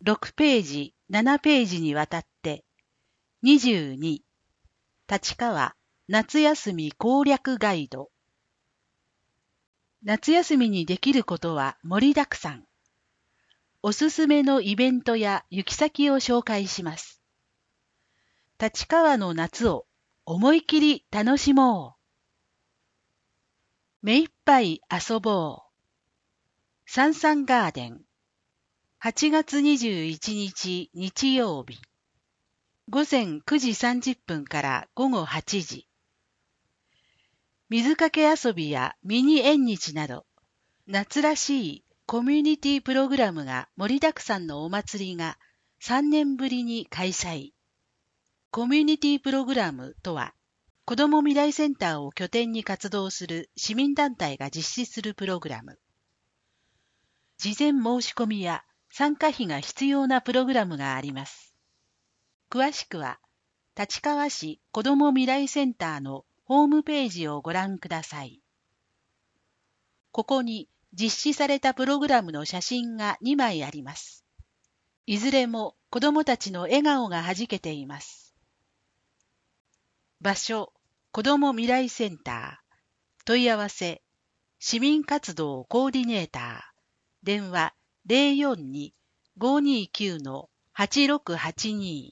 6ページ、7ページにわたって、22、立川夏休み攻略ガイド。夏休みにできることは盛りだくさん。おすすめのイベントや行き先を紹介します。立川の夏を思い切り楽しもう。目いっぱい遊ぼう。サンサンガーデン。8月21日日曜日。午前9時30分から午後8時。水かけ遊びやミニ縁日など、夏らしいコミュニティプログラムが盛りだくさんのお祭りが3年ぶりに開催。コミュニティプログラムとは、子ども未来センターを拠点に活動する市民団体が実施するプログラム。事前申し込みや参加費が必要なプログラムがあります。詳しくは、立川市子ども未来センターのホームページをご覧ください。ここに実施されたプログラムの写真が2枚あります。いずれも子どもたちの笑顔がはじけています。場所、子ども未来センター。問い合わせ、市民活動コーディネーター。電話 042-529-8682。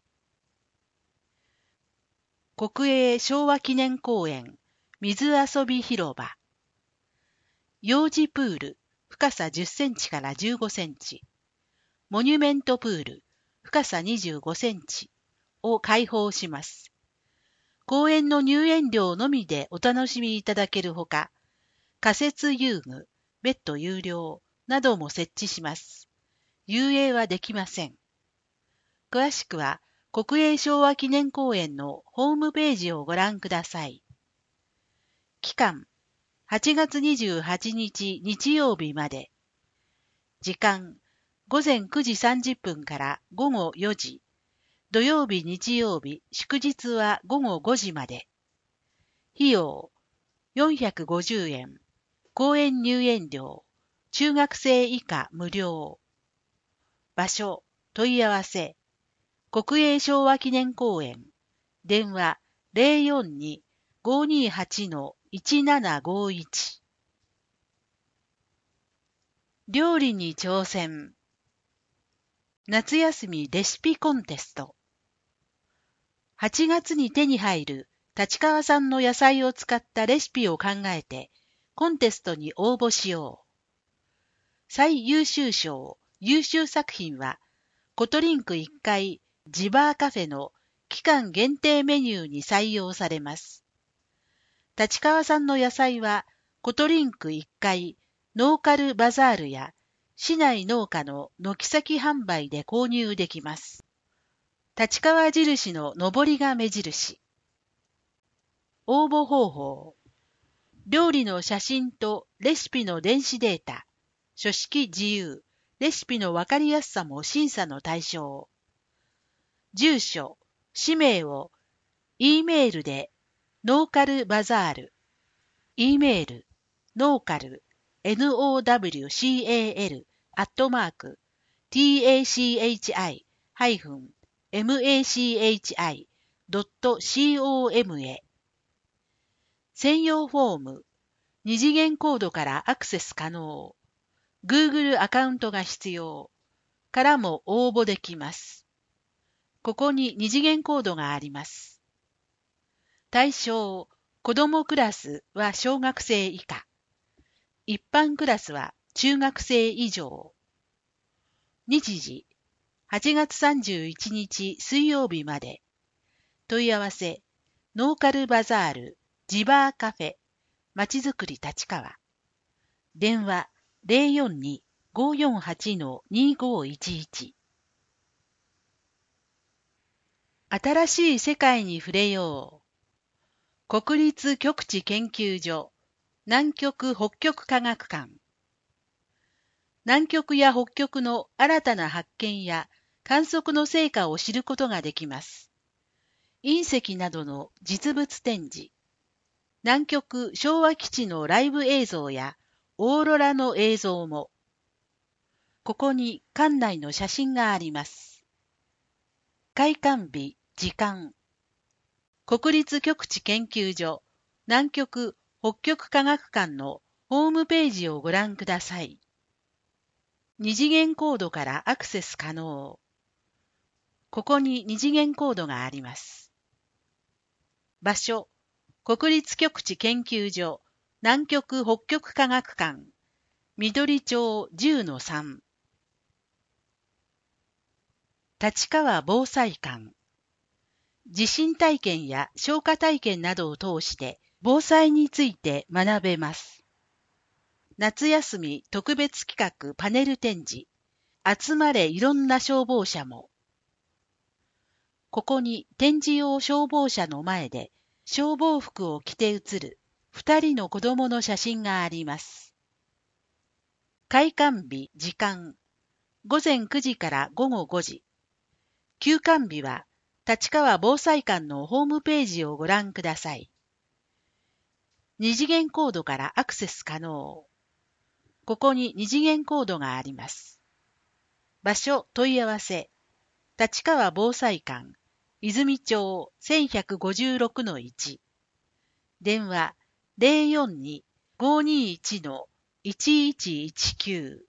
国営昭和記念公園水遊び広場。幼児プール深さ10センチから15センチ。モニュメントプール深さ25センチを開放します。公園の入園料のみでお楽しみいただけるほか、仮設遊具、ベッド有料なども設置します。遊泳はできません。詳しくは、国営昭和記念公園のホームページをご覧ください。期間、8月28日日曜日まで。時間、午前9時30分から午後4時。土曜日、日曜日、祝日は午後5時まで。費用、450円。公園入園料、中学生以下無料。場所、問い合わせ。国営昭和記念公園。電話042-528-1751。料理に挑戦。夏休みレシピコンテスト。8月に手に入る立川産の野菜を使ったレシピを考えてコンテストに応募しよう。最優秀賞、優秀作品はコトリンク1階ジバーカフェの期間限定メニューに採用されます。立川産の野菜はコトリンク1階ノーカルバザールや市内農家の軒先販売で購入できます。立川印の上りが目印。応募方法。料理の写真とレシピの電子データ。書式自由。レシピのわかりやすさも審査の対象。住所、氏名を E メールでノーカルバザール。E メール、ノーカル、NOWCAL@tachi-machi.com へ。専用フォーム、二次元コードからアクセス可能。Google アカウントが必要。からも応募できます。ここに二次元コードがあります。対象、子供クラスは小学生以下。一般クラスは中学生以上。日時、8月31日水曜日まで。問い合わせ、ノーカルバザール、ジバーカフェ、まちづくり立川。電話042-548-2511。新しい世界に触れよう。国立極地研究所、南極北極科学館。南極や北極の新たな発見や観測の成果を知ることができます。隕石などの実物展示。南極昭和基地のライブ映像やオーロラの映像も。 ここに館内の写真があります。開館日、時間。国立極地研究所南極北極科学館のホームページをご覧ください。二次元コードからアクセス可能。ここに二次元コードがあります。場所、国立極地研究所南極北極科学館、緑町 10-3。立川防災館。地震体験や消火体験などを通して防災について学べます。夏休み特別企画パネル展示。集まれいろんな消防車も。ここに展示用消防車の前で消防服を着て写る2人の子供の写真があります。開館日、時間。午前9時から午後5時。休館日は立川防災館のホームページをご覧ください。二次元コードからアクセス可能。ここに二次元コードがあります。場所問い合わせ。立川防災館、泉町 1156-1。電話 042-521-1119。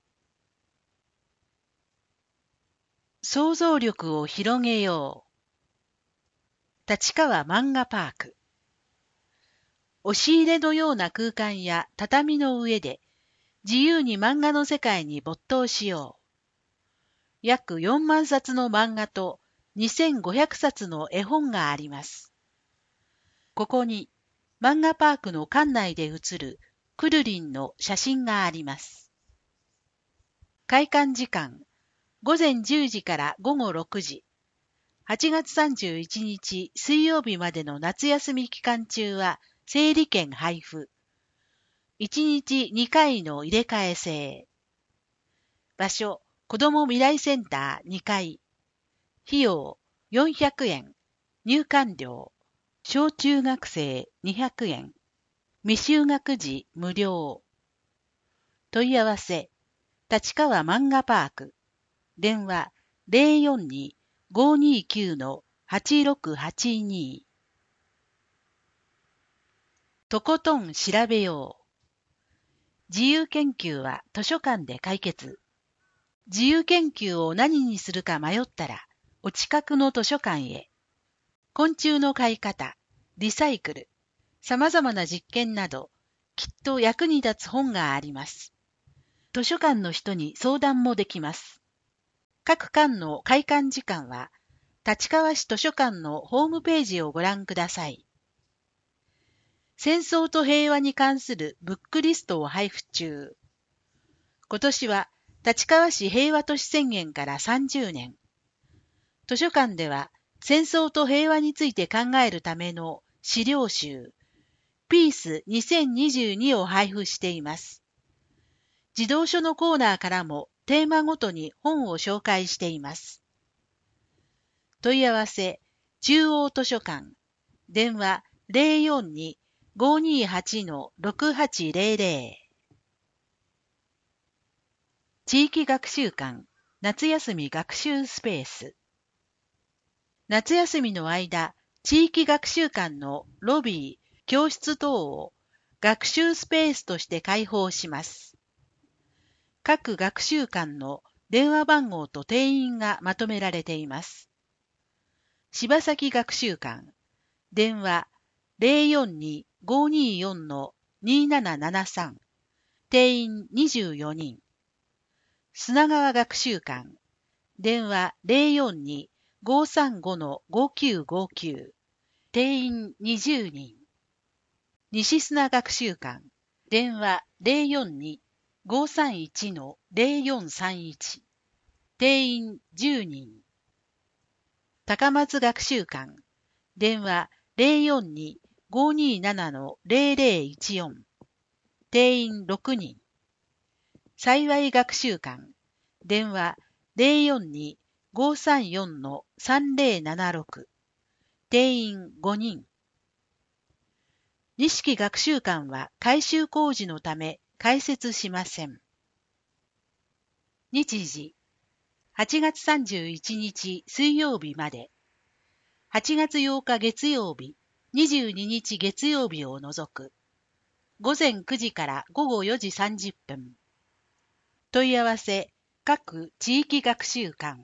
想像力を広げよう。立川漫画パーク。押し入れのような空間や畳の上で自由に漫画の世界に没頭しよう。約4万冊の漫画と2500冊の絵本があります。ここに漫画パークの館内で写るくるりんの写真があります。開館時間、午前10時から午後6時。8月31日水曜日までの夏休み期間中は整理券配布。1日2回の入れ替え制。場所、子ども未来センター2階。費用400円。入館料。小中学生200円。未就学児無料。問い合わせ。立川漫画パーク。電話042-529-8682。とことん調べよう。自由研究は図書館で解決。自由研究を何にするか迷ったら、お近くの図書館へ。昆虫の飼い方、リサイクル、様々な実験など、きっと役に立つ本があります。図書館の人に相談もできます。各館の開館時間は、立川市図書館のホームページをご覧ください。戦争と平和に関するブックリストを配布中。今年は立川市平和都市宣言から30年。図書館では戦争と平和について考えるための資料集、ピース2022を配布しています。児童書のコーナーからもテーマごとに本を紹介しています。問い合わせ、中央図書館、電話042-528-6800。地域学習館、夏休み学習スペース。夏休みの間、地域学習館のロビー、教室等を学習スペースとして開放します。各学習館の電話番号と定員がまとめられています。柴崎学習館、電話042-524-2773、定員24人。砂川学習館、電話042-535-5959、定員20人。西砂学習館、電話042-531-0431、定員10人。高松学習館、電話042-527-0014、定員6人。幸学習館、電話042-534-3076、定員5人。錦学習館は改修工事のため開設しません。 日時、8月31日水曜日まで。8月8日月曜日、22日月曜日を除く。午前9時から午後4時30分。問い合わせ、各地域学習館。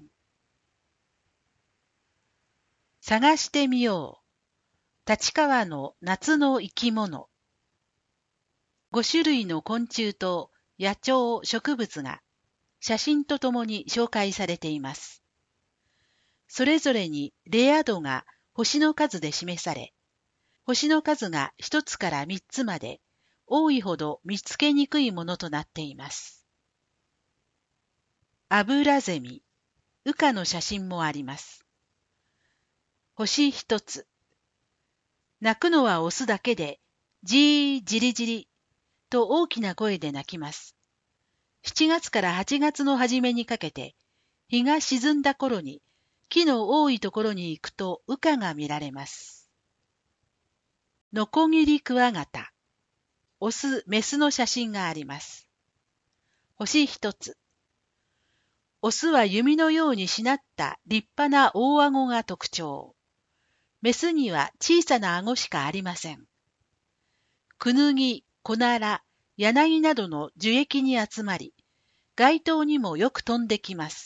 探してみよう。立川の夏の生き物。5種類の昆虫と野鳥、植物が写真とともに紹介されています。それぞれにレア度が星の数で示され、星の数が1つから3つまで多いほど見つけにくいものとなっています。アブラゼミ、羽化の写真もあります。星1つ。鳴くのはオスだけで、じーじりじりと大きな声で鳴きます。7月から8月の初めにかけて、日が沈んだ頃に木の多いところに行くと羽化が見られます。ノコギリクワガタ、オス、メスの写真があります。星一つ。オスは弓のようにしなった立派な大顎が特徴。メスには小さな顎しかありません。クヌギ、コナラ、柳などの樹液に集まり、街灯にもよく飛んできます。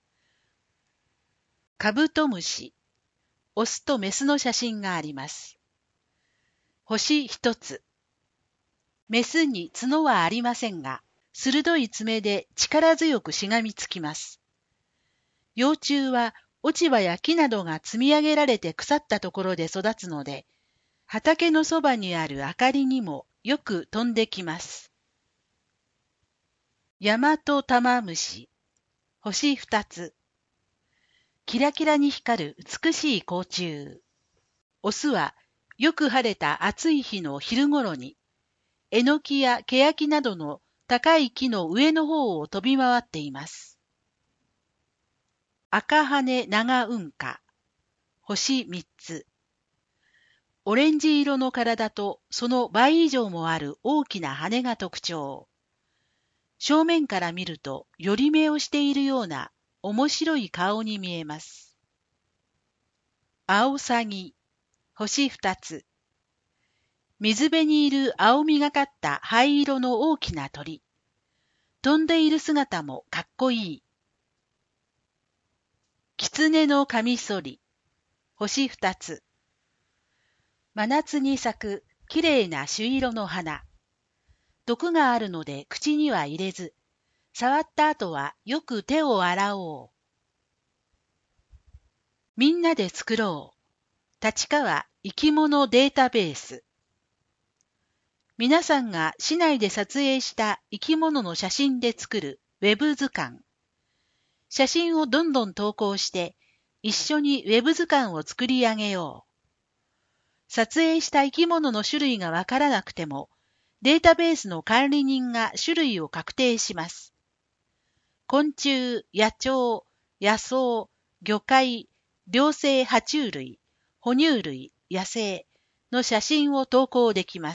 カブトムシ、オスとメスの写真があります。星一つ。メスに角はありませんが、鋭い爪で力強くしがみつきます。幼虫は落ち葉や木などが積み上げられて腐ったところで育つので、畑のそばにある明かりにもよく飛んできます。ヤマトタマムシ、星二つ。キラキラに光る美しい甲虫。オスはよく晴れた暑い日の昼ごろに、えのきやけやきなどの高い木の上の方を飛び回っています。赤羽長雲花、星三つ。オレンジ色の体とその倍以上もある大きな羽が特徴。正面から見ると寄り目をしているような面白い顔に見えます。アオサギ、星二つ。水辺にいる青みがかった灰色の大きな鳥。飛んでいる姿もかっこいい。狐のカミソリ、星二つ。真夏に咲くきれいな朱色の花。毒があるので口には入れず、触った後はよく手を洗おう。みんなで作ろう。立川生き物データベース。皆さんが市内で撮影した生き物の写真で作るウェブ図鑑。写真をどんどん投稿して、一緒にウェブ図鑑を作り上げよう。撮影した生き物の種類がわからなくても、データベースの管理人が種類を確定します。昆虫、野鳥、野草、魚介、両生爬虫類、哺乳類、野生の写真を投稿できます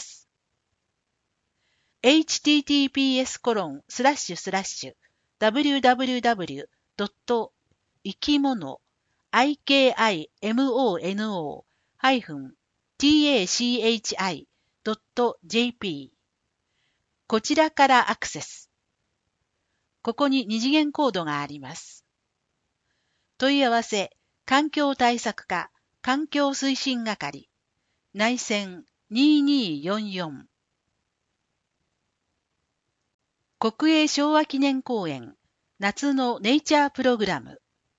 。https://www. 生き物 ikimono-tachi.jp こちらからアクセス。ここに二次元コードがあります。問い合わせ、環境対策課、環境推進係、内線2244。国営昭和記念公園、夏のネイチャープログラム。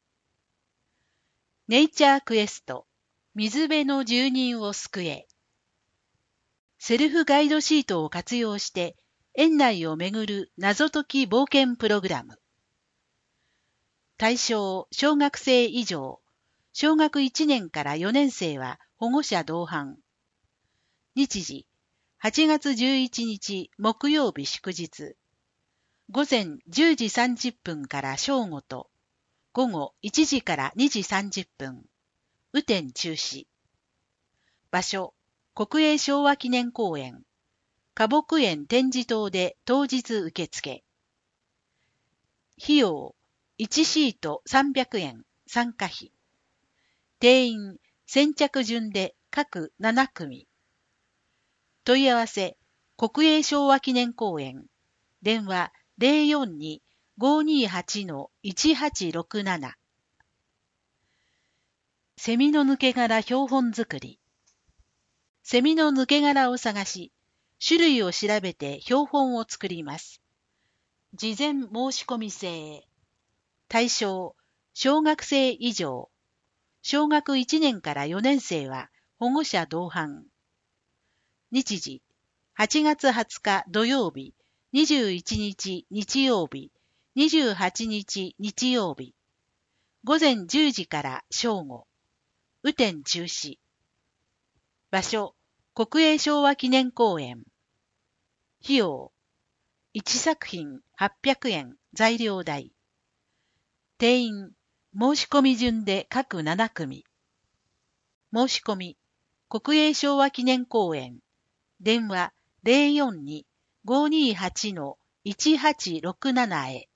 ネイチャークエスト、水辺の住人を救え。セルフガイドシートを活用して、園内をめぐる謎解き冒険プログラム。対象、小学生以上、小学1年から4年生は保護者同伴。日時、8月11日木曜日祝日。午前10時30分から正午と、午後1時から2時30分。雨天中止。場所、国営昭和記念公園。花木園展示棟で当日受付。 費用、1シート300円、参加費。定員、先着順で各7組。問い合わせ、国営昭和記念公園。電話042-528-1867。セミの抜け殻標本作り。セミの抜け殻を探し、種類を調べて標本を作ります。事前申し込み制。対象、小学生以上。小学1年から4年生は保護者同伴。日時、8月20日土曜日、21日日曜日、28日日曜日。午前10時から正午。雨天中止。場所、国営昭和記念公園。費用、1作品800円材料代。定員、申し込み順で各7組。申し込み、国営昭和記念公園。電話042-528-1867へ。